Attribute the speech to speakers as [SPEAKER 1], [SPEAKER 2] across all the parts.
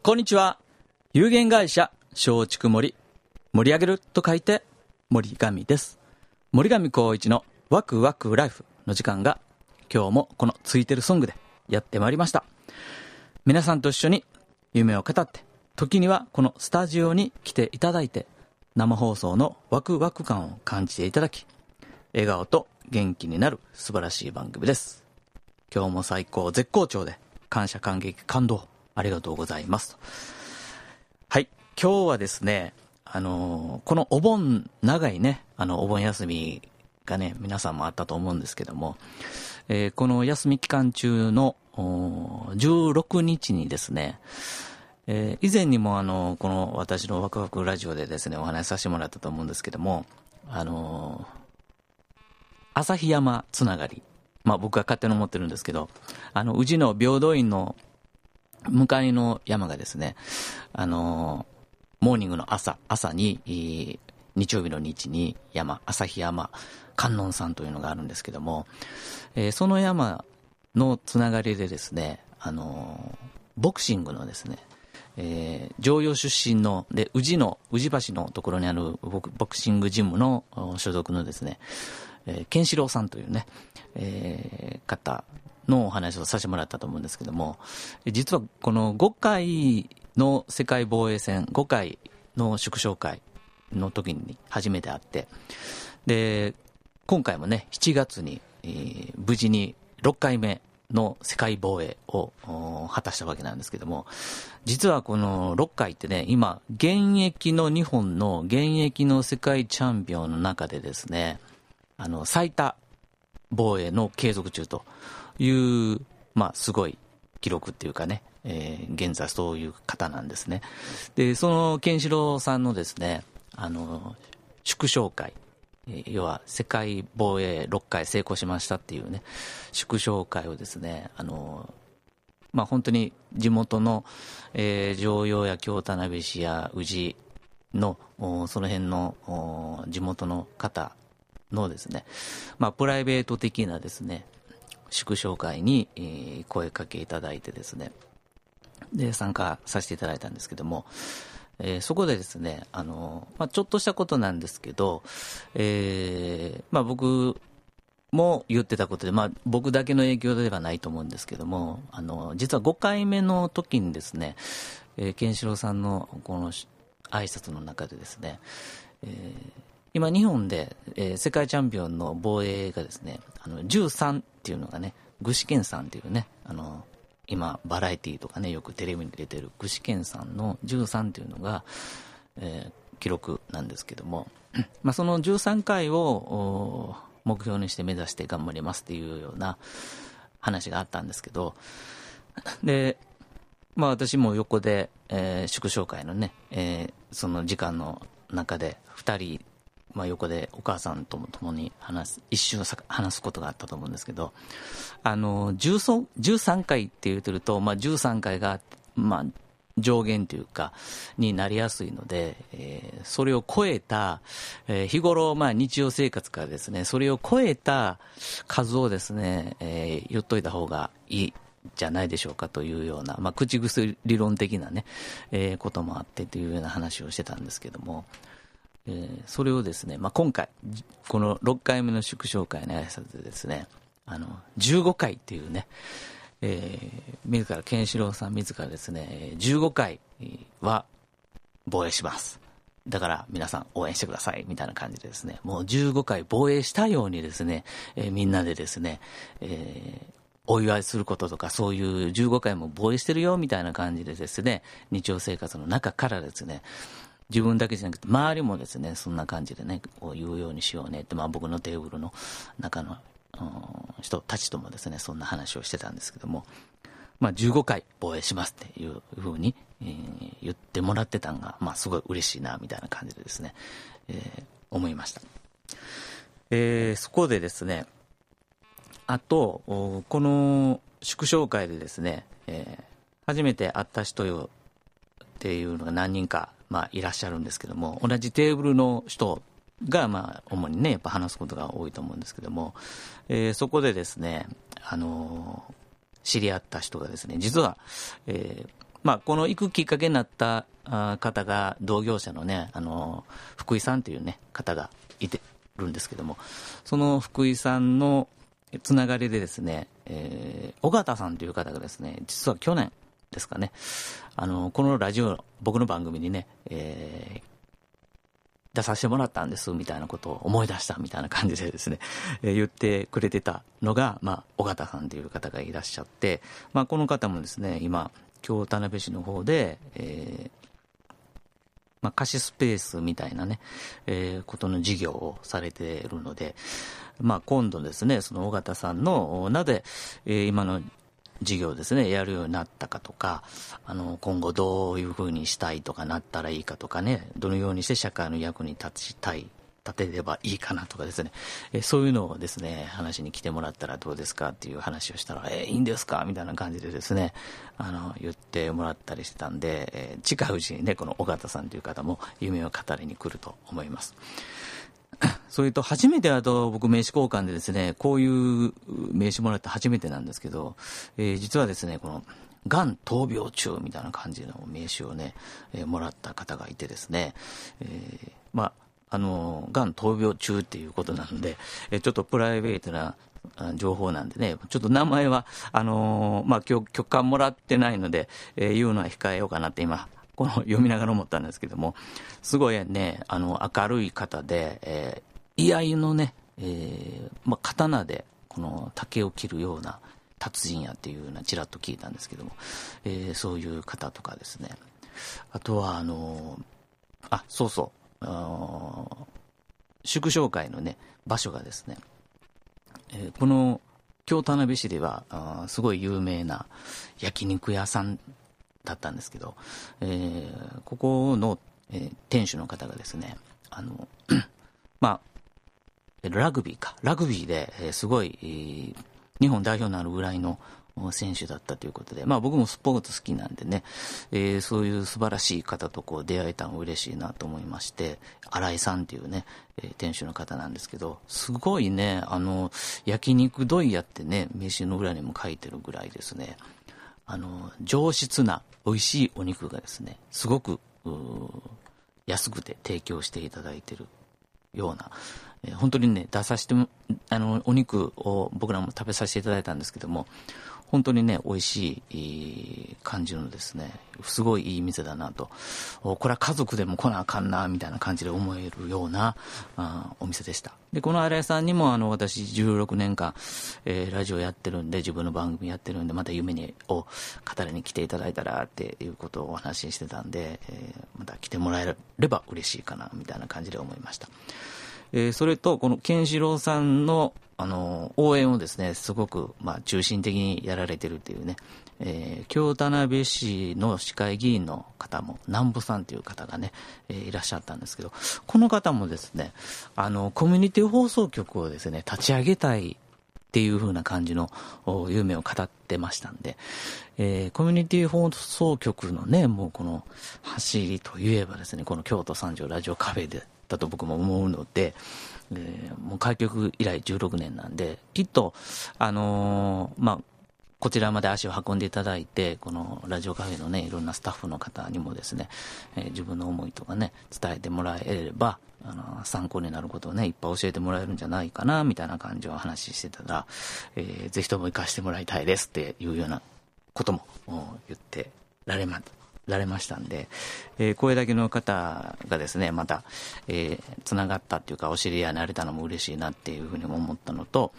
[SPEAKER 1] こんにちは。有限会社松竹森、盛り上げると書いて森上です。森上光一のワクワクライフの時間が今日もこのついてるソングでやってまいりました。皆さんと一緒に夢を語って、時にはこのスタジオに来ていただいて、生放送のワクワク感を感じていただき、笑顔と元気になる素晴らしい番組です。今日も最高絶好調で感謝感激感動ありがとうございます。はい、今日はですね、このお盆長いね、お盆休みがね、皆さんもあったと思うんですけども、この休み期間中の16日にですね、以前にもこの私のワクワクラジオでですねお話しさせてもらったと思うんですけども、旭山つながり、僕が勝手に思ってるんですけど、宇治の平等院の向かいの山がですね、モーニングの朝に日曜日の日に旭山観音山というのがあるんですけども、その山のつながりでですね、ボクシングのですね、常陽出身ので宇治橋のところにあるボクシングジムの所属のですね、ケンシロウさんというね、方のお話をさせてもらったと思うんですけども、実はこの5回の世界防衛戦5回の祝勝会の時に初めて会って、で今回もね7月に、無事に6回目の世界防衛を果たしたわけなんですけども、実はこの6回ってね、今現役の日本の現役の世界チャンピオンの中でですね、最多防衛の継続中という、すごい記録っていうかね、現在そういう方なんですね。でそのケンシロウさんのですね、祝勝会、要は世界防衛6回成功しましたっていうね祝勝会をですね、本当に地元の、常陽や京田辺市や宇治のその辺の地元の方のですね、プライベート的なですね祝勝会に、声かけいただいてですね、で参加させていただいたんですけども、そこでですね、ちょっとしたことなんですけど、僕も言ってたことで、僕だけの影響ではないと思うんですけども、実は5回目の時にですね、ケンシロウさんのこの挨拶の中でですね、今日本で、世界チャンピオンの防衛がですね、13っていうのがね、具志堅さんっていうね、今バラエティーとかねよくテレビに出てる具志堅さんの13っていうのが、記録なんですけども、その13回を目標にして目指して頑張りますっていうような話があったんですけど、で私も横で、祝勝会のね、その時間の中で2人、横でお母さんとも共に一瞬話すことがあったと思うんですけど、13回って言ってると、13回が、上限というかになりやすいので、それを超えた、日頃、日常生活からですねそれを超えた数をですね、言っといた方がいいじゃないでしょうかというような、口薬理論的なね、こともあってというような話をしてたんですけども、それをですね、今回この6回目の祝勝会の挨拶でですね、15回っていうね、自らケンシロウさん自らですね15回は防衛します、だから皆さん応援してくださいみたいな感じでですね、もう15回防衛したようにですね、みんなでですね、お祝いすることとか、そういう15回も防衛してるよみたいな感じでですね、日常生活の中からですね、自分だけじゃなくて周りもですねそんな感じでねこう言うようにしようねって、僕のテーブルの中の人たちともですねそんな話をしてたんですけども、15回防衛しますっていうふうに、言ってもらってたのが、すごい嬉しいなみたいな感じでですね、思いました。そこでですね、あとこの祝勝会でですね、初めて会った人よっていうのが何人かいらっしゃるんですけども、同じテーブルの人が主にねやっぱ話すことが多いと思うんですけども、そこでですね知り合った人がですね、実は、 この行くきっかけになった方が同業者のね、福井さんというね、方がいてるんですけども、その福井さんのつながりでですね、尾形さんという方がですね、実は去年ですかね、このラジオ、僕の番組にね、出させてもらったんですみたいなことを思い出したみたいな感じでですね、言ってくれてたのが、尾形さんという方がいらっしゃって、この方もですね、今京田辺市の方で、貸しスペースみたいなね、ことの事業をされているので、今度ですね、その尾形さんのなぜ、今の事業ですね、やるようになったかとか、今後どういうふうにしたいとかなったらいいかとかね、どのようにして社会の役に立てればいいかなとかですね、そういうのをですね、話に来てもらったらどうですかっていう話をしたら、いいんですかみたいな感じでですね、言ってもらったりしてたんで、近いうちにね、この尾形さんという方も夢を語りに来ると思います。それと初めて僕名刺交換でですね、こういう名刺もらって初めてなんですけど、実はですね、このがん闘病中みたいな感じの名刺をね、もらった方がいてですね、がん闘病中っていうことなので、ちょっとプライベートな情報なんでね、ちょっと名前は許可もらってないので、言うのは控えようかなって今この読みながら思ったんですけども、すごいね、明るい方で、居合のね、刀でこの竹を切るような達人やっていうのはちらっと聞いたんですけども、そういう方とかですね、あとは祝勝会のね場所がですね、この京田辺市ではすごい有名な焼肉屋さんだったんですけど、ここの、店主の方がですね、ラグビーで、すごい、日本代表になるぐらいの選手だったということで、僕もスポーツ好きなんでね、そういう素晴らしい方と出会えたの嬉しいなと思いまして、新井さんっていうね、店主の方なんですけど、すごいね、焼肉問屋ってね、名刺の裏にも書いてるぐらいですね、上質な美味しいお肉がですね、すごく安くて提供していただいているような、本当にね、出させてもお肉を僕らも食べさせていただいたんですけども、本当にね、美味しい感じのですね、すごいいい店だなと、これは家族でも来なあかんなみたいな感じで思えるようなお店でした。で、この新井さんにも私16年間、ラジオやってるんで、自分の番組やってるんで、また夢を語りに来ていただいたらっていうことをお話ししてたんで、また来てもらえれば嬉しいかなみたいな感じで思いました。それとこのケンシロウさんの応援をですね、すごく中心的にやられてるっていうね、京田辺市の市会議員の方も南部さんという方がね、いらっしゃったんですけど、この方もですね、コミュニティ放送局をですね立ち上げたいっていう風な感じの夢を語ってましたんで、コミュニティ放送局のね、もうこの走りといえばですね、この京都三条ラジオカフェでだと僕も思うので、もう開局以来16年なんで、きっとこちらまで足を運んでいただいて、このラジオカフェのね、いろんなスタッフの方にもですね、自分の思いとかね、伝えてもらえれば、参考になることをね、いっぱい教えてもらえるんじゃないかなみたいな感じを話してたら、ぜひとも活かしてもらいたいですっていうようなことも言ってられましたんで、これだけの方がですね、またつながったっていうか、お知り合いになれたのも嬉しいなっていうふうにも思ったのと、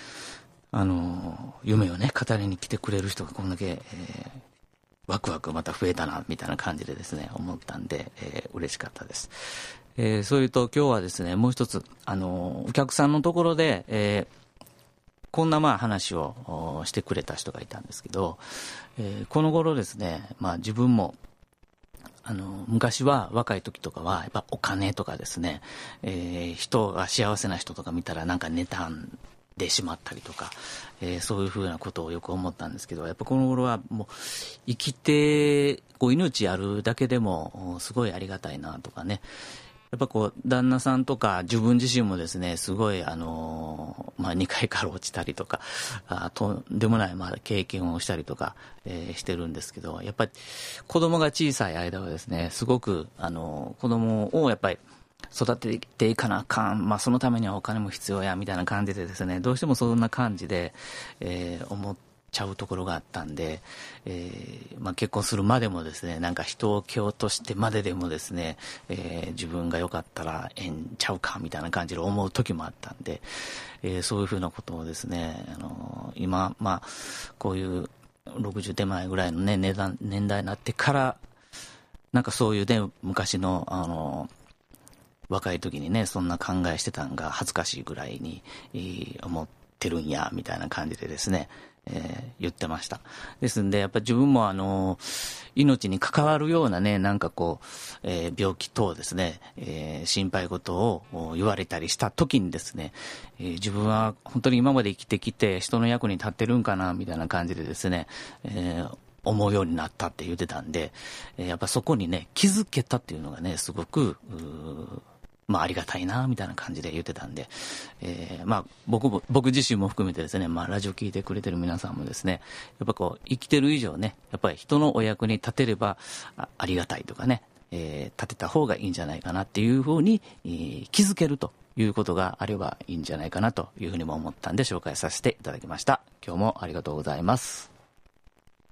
[SPEAKER 1] 夢をね語りに来てくれる人がこんだけ、ワクワクまた増えたなみたいな感じでですね思ったんで、嬉しかったです。それと今日はですね、もう一つお客さんのところで、こんな話をしてくれた人がいたんですけど、この頃ですね、自分も昔は若い時とかはやっぱお金とかですね、人が幸せな人とか見たらなんか妬んでしまったりとか、そういうふうなことをよく思ったんですけど、やっぱこの頃はもう生きて命あるだけでもすごいありがたいなとかね、 やっぱこう、旦那さんとか自分自身もですね、すごい、2階から落ちたりとか、とんでもない、経験をしたりとか、してるんですけど、やっぱり子供が小さい間はですね、すごく、子供をやっぱり育てていかなあかん、そのためにはお金も必要や、みたいな感じでですね、どうしてもそんな感じで、思っちゃうところがあったんで、結婚するまでもですね、なんか人を蹴落としてまででもですね、自分が良かったらええんちゃうかみたいな感じで思う時もあったんで、そういうふうなことをですね、今、こういう60手前ぐらいのね、年代になってから、なんかそういうね、昔の、若い時にね、そんな考えしてたんが恥ずかしいぐらいに、思ってるんや、みたいな感じでですね、言ってました。ですんで、やっぱり自分も命に関わるようなね、なんかこう、病気等ですね、心配事を言われたりした時にですね、自分は本当に今まで生きてきて人の役に立ってるんかな、みたいな感じでですね、思うようになったって言ってたんで、やっぱそこにね、気づけたっていうのがね、すごく、ありがたいな、みたいな感じで言ってたんで、僕自身も含めてですね、ラジオ聞いてくれてる皆さんもですね、やっぱこう、生きてる以上ね、やっぱり人のお役に立てれば ありがたいとかね、立てた方がいいんじゃないかなっていうふうに、気づけるということがあればいいんじゃないかなというふうにも思ったんで紹介させていただきました。今日もありがとうございます。